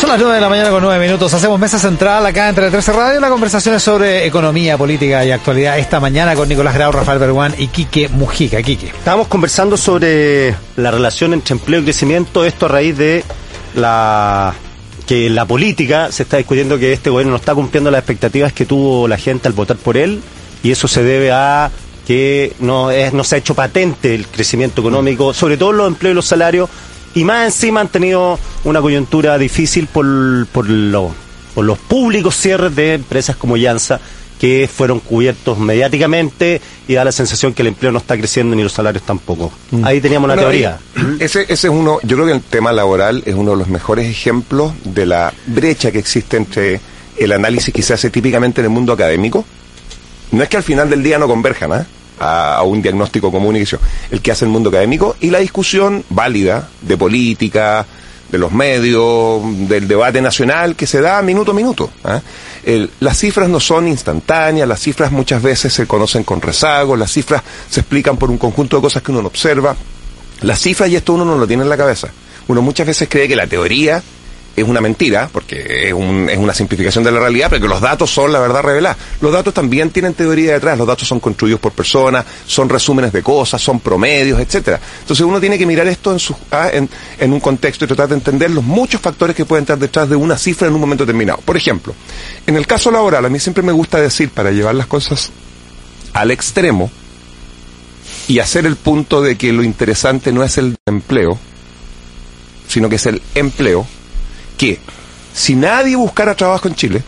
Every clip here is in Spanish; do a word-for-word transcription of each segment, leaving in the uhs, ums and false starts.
Son las nueve de la mañana con nueve minutos. Hacemos mesa central acá entre trece Radio. La conversación es sobre economía, política y actualidad esta mañana con Nicolás Grau, Rafael Berguán y Quique Mujica. Quique. Estábamos conversando sobre la relación entre empleo y crecimiento. Esto a raíz de la que la política se está discutiendo que este gobierno no está cumpliendo las expectativas que tuvo la gente al votar por él, y eso se debe a que no es no se ha hecho patente el crecimiento económico, sobre todo los empleos y los salarios. Y más encima han tenido una coyuntura difícil por, por, lo, por los públicos cierres de empresas como Llanza, que fueron cubiertos mediáticamente, y da la sensación que el empleo no está creciendo ni los salarios tampoco. Mm. Ahí teníamos una bueno, teoría. Ese, ese es uno, yo creo que el tema laboral es uno de los mejores ejemplos de la brecha que existe entre el análisis que se hace típicamente en el mundo académico. No es que al final del día no converjan, ¿eh? A, a un diagnóstico común y que yo, el que hace el mundo académico, y la discusión válida de política, de los medios, del debate nacional que se da minuto a minuto, ¿eh? El, las cifras no son instantáneas, las cifras muchas veces se conocen con rezago, las cifras se explican por un conjunto de cosas que uno no observa. Las cifras, y esto uno no lo tiene en la cabeza, uno muchas veces cree que la teoría es una mentira, porque es, un, es una simplificación de la realidad, pero que los datos son la verdad revelada. Los datos también tienen teoría detrás, los datos son construidos por personas, son resúmenes de cosas, son promedios, etcétera. Entonces uno tiene que mirar esto en, su, ah, en, en un contexto y tratar de entender los muchos factores que pueden estar detrás de una cifra en un momento determinado. Por ejemplo, en el caso laboral, a mí siempre me gusta decir, para llevar las cosas al extremo y hacer el punto de que lo interesante no es el empleo, sino que es el empleo, que si nadie buscara trabajo en Chile,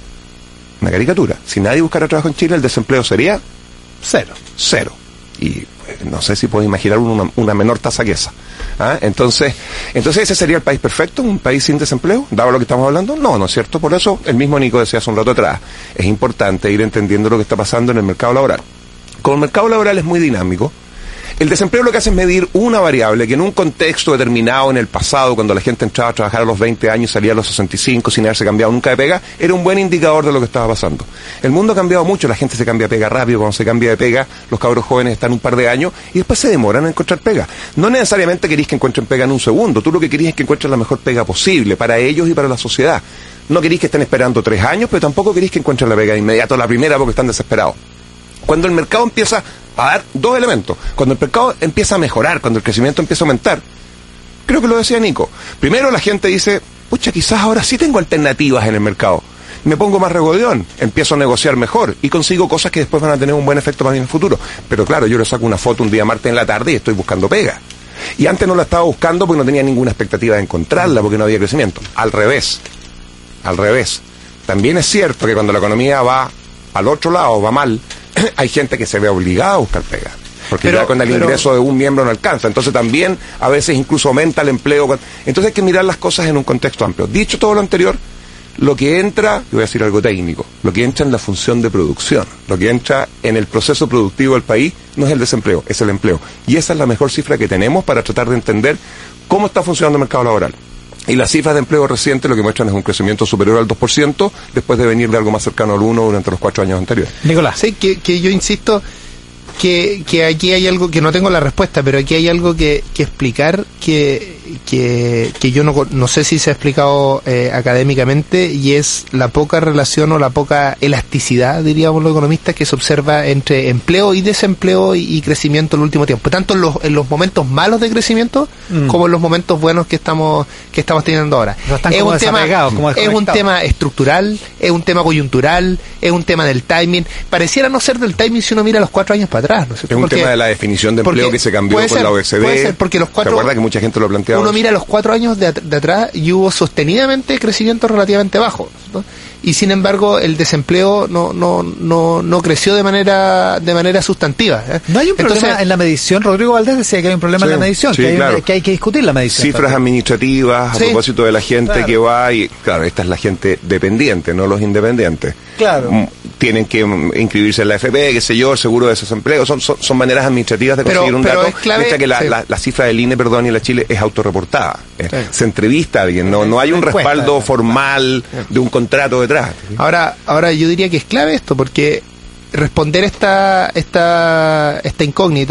una caricatura, si nadie buscara trabajo en Chile, el desempleo sería cero. Cero. Y pues, no sé si puedo imaginar una, una menor tasa que esa. ¿Ah? Entonces, entonces ese sería el país perfecto, un país sin desempleo, dado lo que estamos hablando. No, no es cierto. Por eso el mismo Nico decía hace un rato atrás, es importante ir entendiendo lo que está pasando en el mercado laboral. Como el mercado laboral es muy dinámico, el desempleo lo que hace es medir una variable que en un contexto determinado en el pasado, cuando la gente entraba a trabajar a los veinte años y salía a los sesenta y cinco sin haberse cambiado nunca de pega, era un buen indicador de lo que estaba pasando. El mundo ha cambiado mucho, la gente se cambia de pega rápido, cuando se cambia de pega, los cabros jóvenes están un par de años y después se demoran en encontrar pega. No necesariamente queréis que encuentren pega en un segundo, tú lo que queréis es que encuentren la mejor pega posible para ellos y para la sociedad. No queréis que estén esperando tres años, pero tampoco queréis que encuentren la pega de inmediato, la primera, porque están desesperados. Cuando el mercado empieza a dar dos elementos, cuando el mercado empieza a mejorar, cuando el crecimiento empieza a aumentar, creo que lo decía Nico, primero la gente dice, pucha, quizás ahora sí tengo alternativas en el mercado, me pongo más regodeón, empiezo a negociar mejor y consigo cosas que después van a tener un buen efecto para mí en el futuro. Pero claro, yo le saco una foto un día martes en la tarde y estoy buscando pega, y antes no la estaba buscando porque no tenía ninguna expectativa de encontrarla, porque no había crecimiento. Al revés, al revés, también es cierto que cuando la economía va al otro lado, va mal, hay gente que se ve obligada a buscar pega, porque pero, ya con el pero... ingreso de un miembro no alcanza, entonces también a veces incluso aumenta el empleo. Entonces hay que mirar las cosas en un contexto amplio. Dicho todo lo anterior, lo que entra, yo voy a decir algo técnico, lo que entra en la función de producción, lo que entra en el proceso productivo del país, no es el desempleo, es el empleo, y esa es la mejor cifra que tenemos para tratar de entender cómo está funcionando el mercado laboral. Y las cifras de empleo recientes lo que muestran es un crecimiento superior al dos por ciento, después de venir de algo más cercano al uno durante los cuatro años anteriores. Nicolás. Sí, que, que yo insisto que, que aquí hay algo, que no tengo la respuesta, pero aquí hay algo que, que explicar que, que, que yo no, no sé si se ha explicado eh, académicamente, y es la poca relación o la poca elasticidad, diríamos los economistas, que se observa entre empleo y desempleo y, y crecimiento en el último tiempo, tanto en los, en los momentos malos de crecimiento mm. como en los momentos buenos que estamos que estamos teniendo ahora. Es un, tema, como es un tema estructural, es un tema coyuntural, es un tema del timing. Pareciera no ser del timing si uno mira los cuatro años para atrás, ¿no es cierto? Es un porque, tema de la definición de empleo que se cambió con ser, la O E C D. Puede ser, porque los cuatro, ¿se acuerda que mucha gente lo planteaba? Uno mira los cuatro años de, de atrás y hubo sostenidamente crecimiento relativamente bajo, ¿no? Y sin embargo el desempleo no no no no creció de manera de manera sustantiva, ¿eh? No hay un problema Entonces, en la medición. Rodrigo Valdés decía que hay un problema sí, en la medición, sí, que, hay claro. un, que hay que discutir la medición. Cifras también. administrativas, a sí, propósito de la gente claro. que va y, claro, esta es la gente dependiente, no los independientes. Claro. Mm, tienen que mm, inscribirse en la F P, qué sé yo, el seguro de desempleo, son, son, son maneras administrativas de conseguir pero, un pero dato. Es clave, mientras que la, sí. la, la cifra del I N E, perdón, y la Chile es autorreportada. Eh, Sí. Se entrevista a alguien, no, no hay un Encuesta, respaldo sí. formal de un contrato detrás. Ahora, ahora yo diría que es clave esto, porque responder esta esta esta incógnita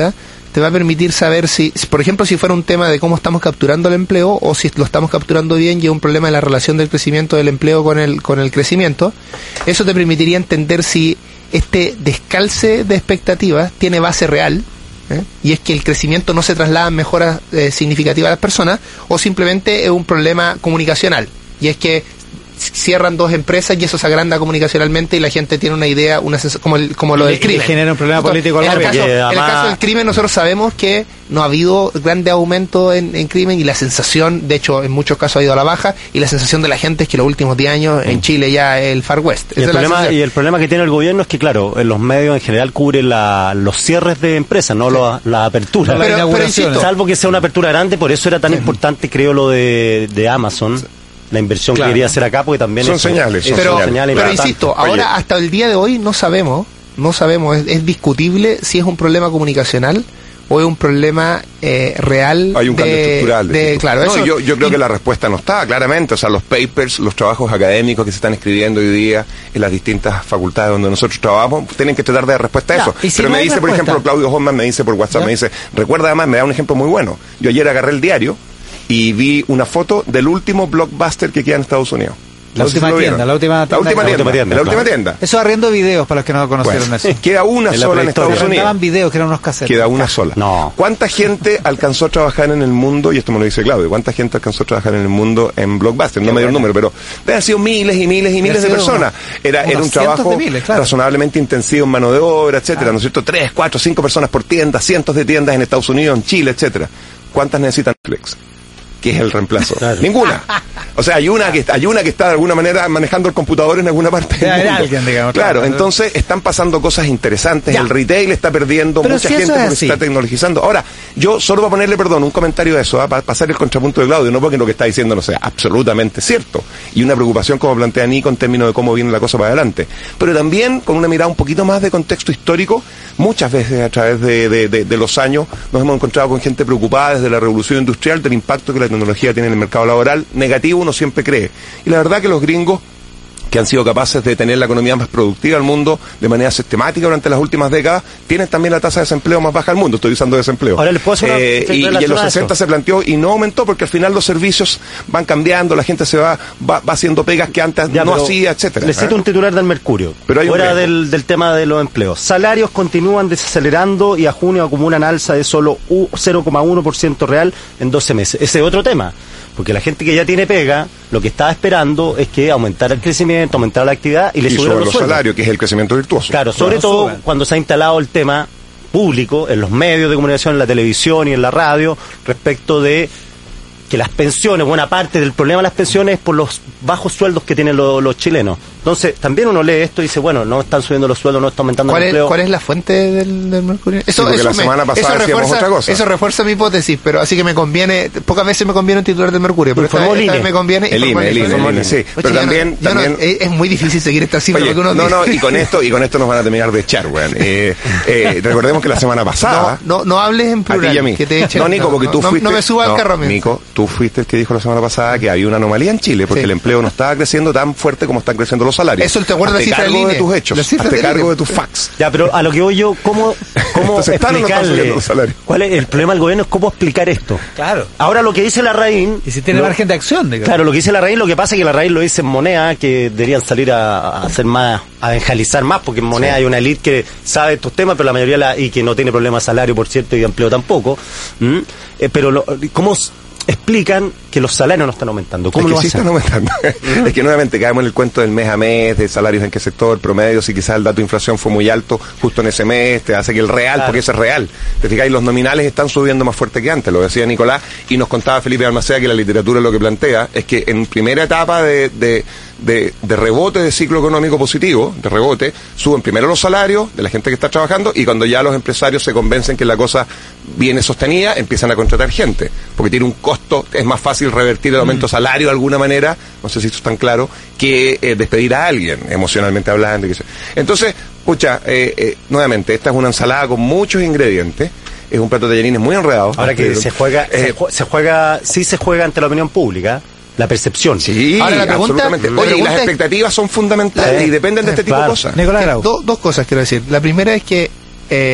te va a permitir saber si, por ejemplo, si fuera un tema de cómo estamos capturando el empleo o si lo estamos capturando bien y es un problema de la relación del crecimiento del empleo con el, con el crecimiento. Eso te permitiría entender si este descalce de expectativas tiene base real, ¿eh? Y es que el crecimiento no se traslada en mejoras eh, significativas a las personas, o simplemente es un problema comunicacional, y es que cierran dos empresas y eso se agranda comunicacionalmente y la gente tiene una idea, una sens- como el, como lo del Y crimen. genera un problema Entonces, político al en el gobierno. caso, Que en el además- caso del crimen, nosotros sabemos que no ha habido grande aumento en, en crimen, y la sensación, de hecho en muchos casos ha ido a la baja, y la sensación de la gente es que los últimos diez años en Chile ya es el Far West. Y Esa el, es la problema, sensación. y el problema que tiene el gobierno es que, claro, en los medios en general cubren la, los cierres de empresas, no la, la apertura. No la Pero- pero inauguración. insisto, Salvo que sea una apertura grande, por eso era tan importante, creo, lo de, de Amazon, la inversión Claro. que quería hacer acá, porque también Son es- señales, son es pero, una señales. señal pero importante. insisto, Oye. ahora hasta el día de hoy no sabemos, no sabemos, es, es discutible si es un problema comunicacional o es un problema eh, real. Hay un de, cambio estructural. de- decís tú. claro, No, eso- yo, yo creo y- que la respuesta no está, claramente. O sea, los papers, los trabajos académicos que se están escribiendo hoy día en las distintas facultades donde nosotros trabajamos, tienen que tratar de dar respuesta a Ya, eso. y si Pero no me hay dice, por respuesta. ejemplo, Claudio Hoffman, me dice por WhatsApp, ¿Ya? me dice, recuerda además, me da un ejemplo muy bueno. Yo ayer agarré el diario y vi una foto del último blockbuster que queda en Estados Unidos. La No sé si última lo vieron. tienda, la última La tienda última que- tienda, La última tienda, la última claro. tienda. Eso arriendo videos para los que no conocieron Bueno, eso. queda una En la sola en prehistoria. Estados Unidos. Daban videos que eran unos cassettes. Queda una sola. No. ¿Cuánta gente alcanzó a trabajar en el mundo? Y esto me lo dice Claudio. ¿Cuánta gente alcanzó a trabajar en el mundo en Blockbuster? No me dio el número, pero deben haber sido miles y miles y miles de sido personas. Era, unos era un cientos trabajo de miles, claro. razonablemente intensivo en mano de obra, etcétera. Claro. ¿No es cierto? Tres, cuatro, cinco personas por tienda, cientos de tiendas en Estados Unidos, en Chile, etcétera. ¿Cuántas necesitan Netflix? Que es el reemplazo. Claro. Ninguna. O sea, hay una que hay una que está de alguna manera manejando el computador en alguna parte del Debe haber mundo. alguien, digamos, Claro, claro. entonces están pasando cosas interesantes. Ya. El retail está perdiendo Pero mucha si eso gente es porque así. se está tecnologizando. Ahora, yo solo para ponerle, perdón, un comentario de eso, ¿ah? Para pasar el contrapunto de Claudio, no porque lo que está diciendo no sea absolutamente cierto, y una preocupación como plantea Nico en términos de cómo viene la cosa para adelante, pero también con una mirada un poquito más de contexto histórico. Muchas veces a través de, de, de, de los años nos hemos encontrado con gente preocupada desde la revolución industrial del impacto que la tecnología tiene en el mercado laboral. Negativo uno siempre cree, y la verdad que los gringos, que han sido capaces de tener la economía más productiva del mundo de manera sistemática durante las últimas décadas, tienen también la tasa de desempleo más baja del mundo. Estoy usando desempleo. Ahora les puedo hacer una- Eh, y, y en relación los a eso. sesenta se planteó y no aumentó porque al final los servicios van cambiando, la gente se va va, va haciendo pegas que antes Ya, no pero hacía, etcétera. Les cito ¿eh? un titular del Mercurio. Pero hay un fuera riesgo. del, del tema de los empleos. Salarios continúan desacelerando y a junio acumulan alza de solo u- cero coma uno por ciento real en doce meses. Ese es otro tema. Porque la gente que ya tiene pega, lo que estaba esperando es que aumentara el crecimiento, aumentara la actividad y le Y subieran sobre los los sueldos. salarios, que es el crecimiento virtuoso. Claro, sobre Bueno, todo suben. cuando se ha instalado el tema público en los medios de comunicación, en la televisión y en la radio, respecto de que las pensiones, buena parte del problema de las pensiones es por los bajos sueldos que tienen lo- los chilenos. Entonces, también uno lee esto y dice, bueno, no están subiendo los sueldos, no está aumentando ¿Cuál el es, empleo. ¿Cuál es la fuente del, del Mercurio? Eso, porque eso la semana pasada eso decíamos refuerza, otra cosa. eso refuerza mi hipótesis, pero así que me conviene, pocas veces me conviene un titular del Mercurio, pero esta, Informó vez- esta el vez I N E. me conviene. El informó I N E, el I N E, informó el I N E, sí. Oye, Pero yo no- también- yo no- también- es, es muy difícil seguir esta cifra Oye, porque uno no, no, y con esto y con esto nos van a terminar de echar, weón. Eh, eh, recordemos que la semana pasada... no, no, no hables en A ti plural, y a mí. que te echen. No, Nico, porque tú no, fuiste... no me suba al carro, amigo. Nico, tú fuiste el que dijo la semana pasada que había una anomalía en Chile porque Sí. el empleo no estaba creciendo tan fuerte como están creciendo los salarios. Eso te acuerdas Hazte la cifra del cargo I N E. de tus hechos, La cifra hazte del I N E. cargo de tus facts. Ya, pero a lo que voy yo, ¿cómo, cómo Entonces, ¿están o no están explicarle? subiendo los salarios? ¿Cuál es el problema del gobierno? Es cómo explicar esto. Claro. Ahora lo que dice la Larraín... Y si tiene lo- margen de acción, digamos. Claro, lo que dice la raíz, lo que pasa es que la raíz lo dice en moneda, que deberían salir a, a hacer más, a evangelizar más, porque en moneda hay una elite que sabe estos temas, pero la mayoría la, y que no tiene problema de salario, por cierto, y de empleo tampoco. ¿Mm? Eh, pero lo, ¿cómo s- explican que los salarios no están aumentando? ¿Cómo Es que lo sí hacen? están aumentando. Es que nuevamente caemos en el cuento del mes a mes, de salarios en qué sector, promedio, si quizás el dato de inflación fue muy alto justo en ese mes, te hace que el real, Claro. porque ese es real. Te fijáis, los nominales están subiendo más fuerte que antes, lo decía Nicolás, y nos contaba Felipe Almacea que la literatura lo que plantea es que en primera etapa de, de, de, de rebote de ciclo económico positivo, de rebote, suben primero los salarios de la gente que está trabajando y cuando ya los empresarios se convencen que la cosa viene sostenida, empiezan a contratar gente, porque tiene un costo, es más fácil revertir el aumento de salario de alguna manera, no sé si esto es tan claro, que eh, despedir a alguien, emocionalmente hablando. y que sea. Entonces, pucha, eh, eh, nuevamente, esta es una ensalada con muchos ingredientes, es un plato de tallarines muy enredado. Ahora que se juega, se, Eh, jue- se juega, sí se juega ante la opinión pública, la percepción. Sí, Ahora la pregunta- absolutamente. la Oye, y pregunta las es- expectativas son fundamentales Sí, y dependen de este tipo claro. de cosas. Nicolás Grau. Do- dos cosas quiero decir. La primera es que eh,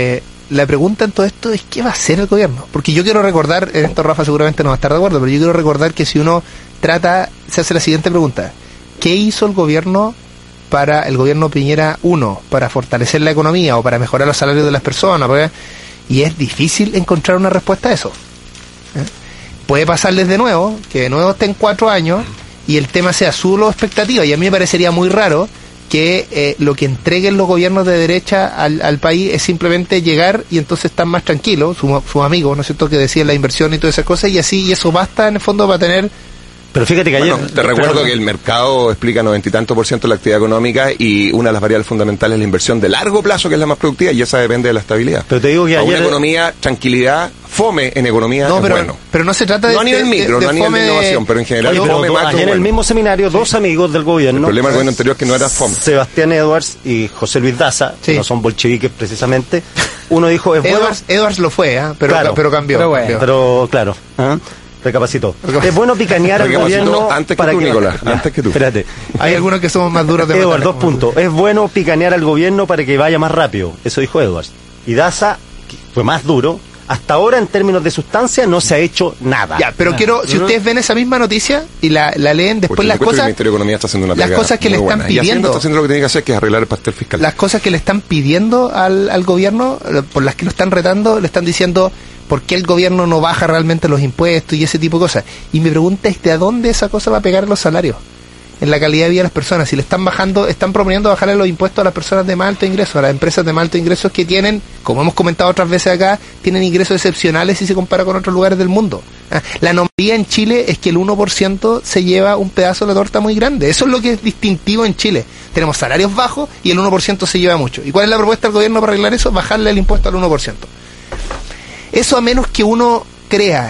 la pregunta en todo esto es ¿qué va a hacer el gobierno? Porque yo quiero recordar, en esto Rafa seguramente no va a estar de acuerdo, pero yo quiero recordar que si uno trata, se hace la siguiente pregunta: ¿qué hizo el gobierno para el gobierno Piñera uno para fortalecer la economía o para mejorar los salarios de las personas? Porque, y es difícil encontrar una respuesta a eso. ¿Eh? Puede pasarles de nuevo, que de nuevo estén cuatro años y el tema sea solo expectativa, y a mí me parecería muy raro que eh, lo que entreguen los gobiernos de derecha al, al país es simplemente llegar y entonces están más tranquilos, sus su amigos, ¿no es cierto?, que decían la inversión y todas esas cosas, y así, y eso basta en el fondo para tener... Pero fíjate que ayer... Bueno, te recuerdo que el mercado explica noventa y tanto por ciento de la actividad económica, y una de las variables fundamentales es la inversión de largo plazo, que es la más productiva, y esa depende de la estabilidad. Pero te digo que a ayer... una economía, tranquilidad, fome en economía no, es pero, bueno. pero no se trata de... No a nivel de, micro, de, no a nivel de innovación, pero en general Oye, pero fome do, macro ayer en bueno. el mismo seminario, dos sí. amigos del gobierno... El problema del gobierno anterior es que no era fome. Sebastián Edwards y José Luis Daza, sí. que no son bolcheviques precisamente. Uno dijo... Es Edwards, bueno... Edwards lo fue, ¿eh? pero, claro, pero cambió. Pero, bueno, cambió. pero claro... ¿eh? Recapacitó. Es bueno picanear al gobierno antes que para tú, que... Nicolás, antes que tú. Espérate. Hay algunos que somos más duros de Edwards, matar. dos puntos. Es bueno picanear al gobierno para que vaya más rápido. Eso dijo Edwards. Y Daza, que fue más duro. Hasta ahora, en términos de sustancia, no se ha hecho nada. Ya, pero ah, quiero, si ¿no? ustedes ven esa misma noticia y la, la leen, después Porque las cosas... el Ministerio de Economía está haciendo una las cosas que le están buena. pidiendo... Y está haciendo lo que tiene que hacer, que es arreglar el pastel fiscal. Las cosas que le están pidiendo al, al gobierno, por las que lo están retando, le están diciendo por qué el gobierno no baja realmente los impuestos y ese tipo de cosas. Y mi pregunta es, ¿de a dónde esa cosa va a pegar en los salarios? En la calidad de vida de las personas. Si le están bajando, están proponiendo bajarle los impuestos a las personas de más alto ingreso, a las empresas de más alto ingreso que tienen, como hemos comentado otras veces acá, tienen ingresos excepcionales si se compara con otros lugares del mundo. La anomalía en Chile es que el uno por ciento se lleva un pedazo de la torta muy grande. Eso es lo que es distintivo en Chile. Tenemos salarios bajos y el uno por ciento se lleva mucho. ¿Y cuál es la propuesta del gobierno para arreglar eso? Bajarle el impuesto al uno por ciento. Eso, a menos que uno crea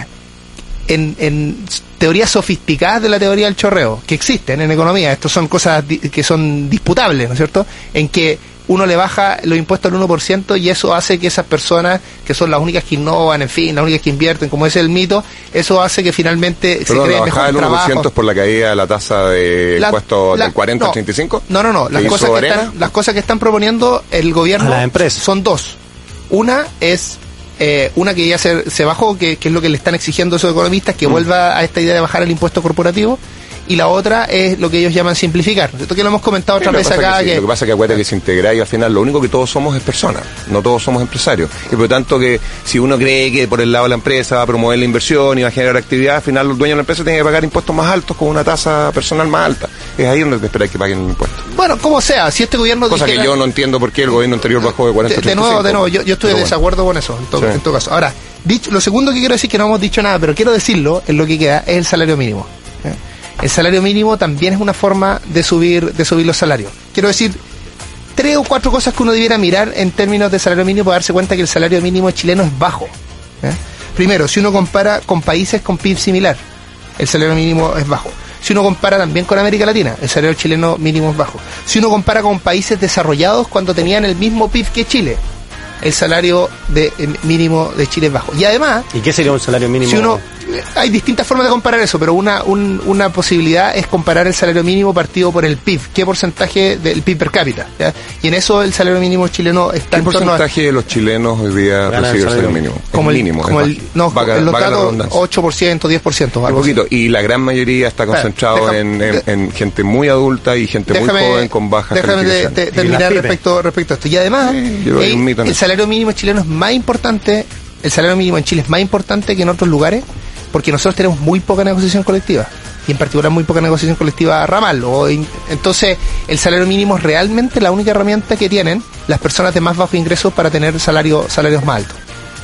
en, en teorías sofisticadas de la teoría del chorreo, que existen en economía, estos son cosas di- que son disputables, ¿no es cierto?, en que uno le baja los impuestos al uno por ciento y eso hace que esas personas, que son las únicas que innovan, en fin, las únicas que invierten, como es el mito, eso hace que finalmente Perdón, se cree la mejor bajada del uno por ciento trabajo. es por la caída de la tasa de La- impuesto la- del cuarenta no, al treinta y cinco. No, no, no. Las ¿Que cosas hizo que, Arena? están, las cosas que están proponiendo el gobierno A las empresas. son dos. Una es eh, una que ya se, se bajó, que, que es lo que le están exigiendo esos economistas, que mm. vuelva a esta idea de bajar el impuesto corporativo. Y la otra es lo que ellos llaman simplificar. Esto que lo hemos comentado otras Sí, veces acá. Que sí. Que... Lo que pasa es que acuérdate que se integra y al final lo único que todos somos es personas, no todos somos empresarios. Y por lo tanto que si uno cree que por el lado de la empresa va a promover la inversión y va a generar actividad, al final los dueños de la empresa tienen que pagar impuestos más altos con una tasa personal más alta. Es ahí donde te esperáis que paguen el impuesto. Bueno, como sea, si este gobierno... Cosa dijera... que yo no entiendo por qué el gobierno anterior bajó de cuarenta a De, treinta y cinco. de nuevo, de nuevo, yo, yo estoy de Pero desacuerdo bueno. con eso, en todo, Sí. en todo caso. Ahora, dicho, lo segundo que quiero decir, que no hemos dicho nada, pero quiero decirlo, en lo que queda, es el salario mínimo. ¿eh? El salario mínimo también es una forma de subir, de subir los salarios. Quiero decir, tres o cuatro cosas que uno debiera mirar en términos de salario mínimo para darse cuenta que el salario mínimo chileno es bajo. ¿eh? Primero, si uno compara con países con P I B similar, el salario mínimo es bajo. Si uno compara también con América Latina, el salario chileno mínimo es bajo. Si uno compara con países desarrollados cuando tenían el mismo P I B que Chile, el salario de, eh, mínimo de Chile es bajo. Y además... ¿Y qué sería un salario mínimo? Si uno, hay distintas formas de comparar eso, pero una un, una posibilidad es comparar el salario mínimo partido por el P I B, qué porcentaje del P I B per cápita, ¿ya? Y en eso el salario mínimo chileno está ¿Qué en torno a... porcentaje de los chilenos hoy día Ganan recibe el el salario mínimo? Como Es el, mínimo. como es el, bajo. no, Vaga- en los vaga la datos redundancia. ocho por ciento, diez por ciento, Un algo así. poquito, y la gran mayoría está concentrado déjame- en, en, de- en gente muy adulta y gente muy joven con bajas déjame de- calificaciones. de- Y terminar las pymes. respecto, respecto a esto. Y además, Sí, yo hay eh, un mito en el eso. salario mínimo chileno es más importante, el salario mínimo en Chile es más importante que en otros lugares, porque nosotros tenemos muy poca negociación colectiva, y en particular muy poca negociación colectiva ramal. O in- entonces, el salario mínimo es realmente la única herramienta que tienen las personas de más bajo ingreso para tener salario, salarios más altos.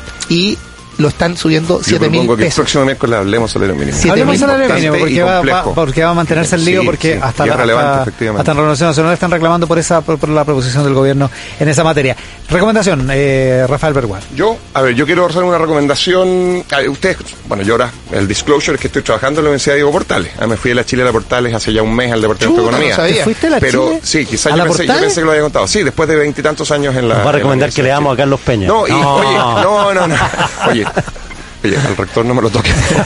Y lo están subiendo Yo siete mil propongo que el pesos. próximo miércoles hablemos salario mínimo. Siete Hablemos mil. de salario Importante mínimo y porque va, va, complejo. porque va a mantenerse el lío, Sí, porque sí, hasta, y es la, relevante, hasta, efectivamente. hasta en Renovación Nacional están reclamando por esa por, por la proposición del gobierno en esa materia. Recomendación, eh, Rafael Berguán. Yo, a ver, yo quiero hacer una recomendación. A ver, ustedes, bueno, yo ahora, el disclosure es que estoy trabajando en la Universidad Diego Portales. Ah, me fui a la Chile a la Portales hace ya un mes al Departamento Chuta, de no Economía. sabía. ¿Te fuiste a la Pero Chile? sí, quizás ¿A yo la pensé, yo Portales? pensé que lo había contado. Sí, después de veintitantos años en la. Nos va a en la recomendar que Universidad leamos a Carlos Peña. No, y, No. oye, no, no, no. Oye, oye, al rector no me lo toque.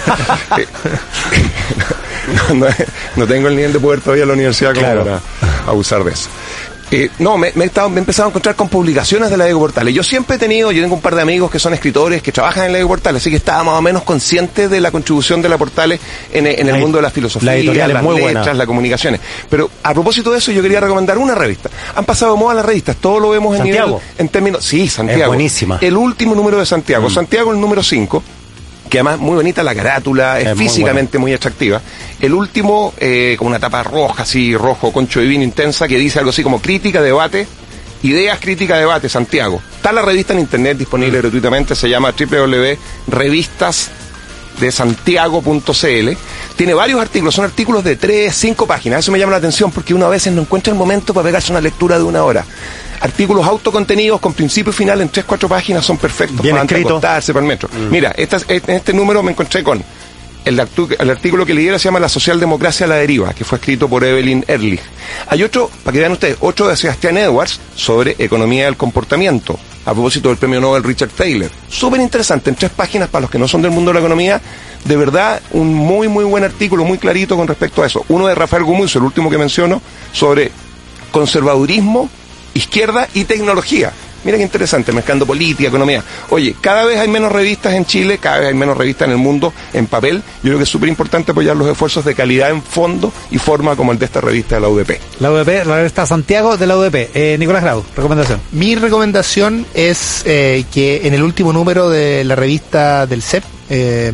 Eh, no, no, no tengo el nivel de poder todavía en la universidad como Claro. para abusar de eso. Eh, no, me, me, he estado, me he empezado a encontrar con publicaciones de la Diego Portales. Yo siempre he tenido, yo tengo un par de amigos que son escritores, que trabajan en la Diego Portales, así que estaba más o menos consciente de la contribución de la Portales en, en el la, mundo de la filosofía, la editorial las es muy letras, buena. las comunicaciones. Pero a propósito de eso, yo quería recomendar una revista. Han pasado de moda las revistas, todo lo vemos en Santiago. nivel, en términos... Sí, Santiago. Es buenísima. El último número de Santiago. Mm. Santiago, el número cinco. Que además muy bonita la carátula, es, es físicamente muy, muy atractiva. El último, eh, con una tapa roja, así, rojo, concho divino, intensa, que dice algo así como crítica, debate, ideas, crítica, debate, Santiago. Está la revista en internet disponible mm. gratuitamente, se llama doble u doble u doble u punto revistas de santiago punto c l. Tiene varios artículos, son artículos de tres, cinco páginas. Eso me llama la atención porque uno a veces no encuentra el momento para pegarse una lectura de una hora. Artículos autocontenidos con principio y final en tres, cuatro páginas son perfectos bien para antes de escrito. acostarse, para el metro. Mm. Mira, esta, en este número me encontré con el, el artículo que lidera, se llama La socialdemocracia a la deriva, que fue escrito por Evelyn Ehrlich. Hay otro, para que vean ustedes, otro de Sebastián Edwards sobre economía del comportamiento, a propósito del premio Nobel Richard Thaler. Súper interesante, en tres páginas para los que no son del mundo de la economía. De verdad, un muy, muy buen artículo, muy clarito con respecto a eso. Uno de Rafael Gumucio, el último que menciono, sobre conservadurismo, izquierda y tecnología. Mira qué interesante, mezclando política, economía. Oye, cada vez hay menos revistas en Chile, cada vez hay menos revistas en el mundo en papel. Yo creo que es súper importante apoyar los esfuerzos de calidad en fondo y forma como el de esta revista de la U D P. La U D P, la revista Santiago de la U D P. Eh, Nicolás Grau, recomendación. Mi recomendación es eh, que en el último número de la revista del C E P, eh,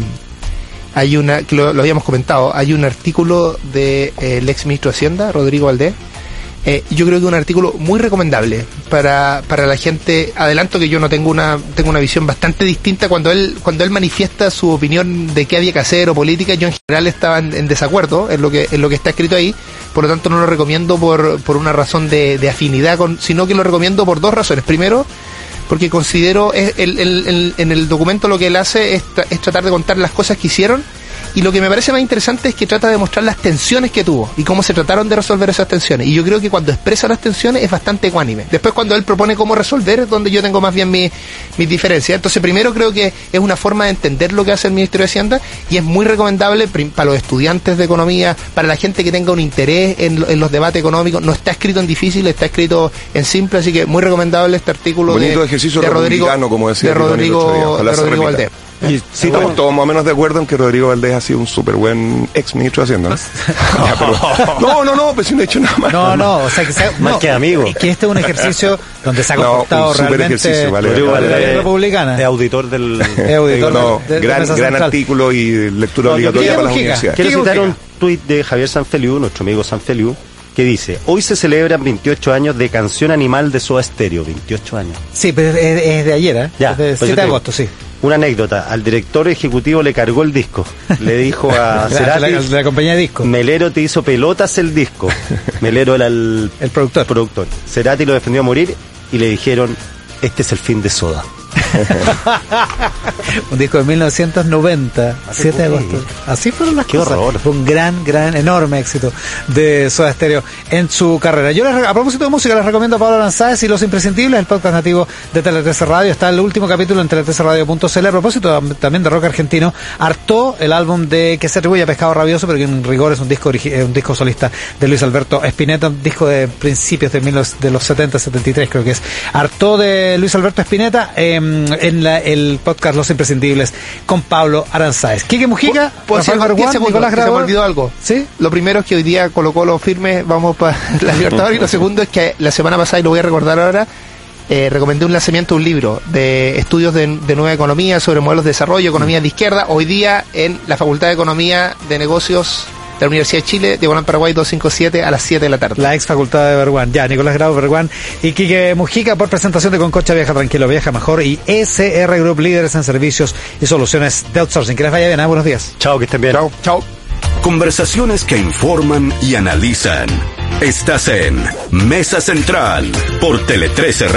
hay una, que lo, lo habíamos comentado, hay un artículo del de, eh, ex ministro de Hacienda, Rodrigo Valdés. Eh, yo creo que es un artículo muy recomendable para, para la gente. Adelanto que yo no tengo una tengo una visión bastante distinta cuando él cuando él manifiesta su opinión de qué había que hacer o política. Yo en general estaba en, en desacuerdo en lo que en lo que está escrito ahí, por lo tanto no lo recomiendo por por una razón de, de afinidad, con, sino que lo recomiendo por dos razones. Primero, porque considero el, el, el, en el documento lo que él hace es, tra- es tratar de contar las cosas que hicieron. Y lo que me parece más interesante es que trata de mostrar las tensiones que tuvo y cómo se trataron de resolver esas tensiones. Y yo creo que cuando expresa las tensiones es bastante ecuánime. Después, cuando él propone cómo resolver, es donde yo tengo más bien mis mi diferencias. Entonces, primero creo que es una forma de entender lo que hace el Ministerio de Hacienda y es muy recomendable prim- para los estudiantes de economía, para la gente que tenga un interés en, en los debates económicos. No está escrito en difícil, está escrito en simple, así que muy recomendable este artículo bonito de, ejercicio de Rodrigo, como decía de Rodrigo, de Rodrigo Valdés. Y sí, estamos todos más o menos de acuerdo en que Rodrigo Valdés ha sido un súper buen ex ministro de Hacienda, ¿no? Ya, pero, no, no, no, pues si no he hecho nada más. No, no, o sea, que sea, más no, que amigo. Que este es un ejercicio donde se ha No, comportado un súper realmente ejercicio, vale, Rodrigo vale, Valdés vale. republicana. Es auditor del... Es auditor No, de- de gran, Mesa gran Central. artículo y lectura No, obligatoria Quique para las Mujica. universidades. Quiero ¿Qué citar Mujica? un tuit de Javier Sanfeliu, nuestro amigo Sanfeliu, que dice: hoy se celebran veintiocho años de Canción Animal de Soda Stereo. veintiocho años. Sí, pero es, es de ayer, ¿eh? Ya, Es de pues yo siete te de digo. agosto, sí. Una anécdota: al director ejecutivo le cargó el disco. Le dijo a La, la, Cerati: la- la compañía de disco. Melero te hizo pelotas el disco. Melero era el, El productor. productor. Cerati lo defendió a morir y le dijeron: este es el fin de Soda. Un disco de mil novecientos noventa, Hace siete de poco. agosto. Así fueron las Qué cosas. horror. Fue un gran, gran, enorme éxito de Soda Stereo en su carrera. Yo, les, re- a propósito de música, les recomiendo a Pablo Aranzáez y Los Imprescindibles, el podcast nativo de Tele trece Radio. Está el último capítulo en tele trece radio punto c l. A propósito tam- también de rock argentino, Artó, el álbum de que se atribuye a Pescado Rabioso, pero que en rigor es un disco origi- eh, un disco solista de Luis Alberto Spinetta, un disco de principios de, mil, de los setenta, setenta y tres creo que es. Artó de Luis Alberto Spinetta, eh, en la, el podcast Los Imprescindibles con Pablo Aranzáez. Quique Mujica, ¿Puedo decir Rafael algo? diez Berguán, segundos, Nicolás que se me Grau. olvidó algo. ¿Sí? Lo primero es que hoy día Colo Colo firme, vamos para la Libertadores, y lo segundo es que la semana pasada, y lo voy a recordar ahora, eh, recomendé un lanzamiento de un libro de estudios de, de nueva economía sobre modelos de desarrollo, economía de izquierda, hoy día en la Facultad de Economía de Negocios de la Universidad de Chile, Diagonal Paraguay doscientos cincuenta y siete a las siete de la tarde. La ex facultad de Berguán. Ya, Nicolás Grau, Berguán y Quique Mujica por presentación de Concocha Viaja Tranquilo, Viaja Mejor y S R Group, líderes en servicios y soluciones de outsourcing. Que les vaya bien, ¿eh? Buenos días. Chao, que estén bien. Chao. Chao. Conversaciones que informan y analizan. Estás en Mesa Central por Tele trece.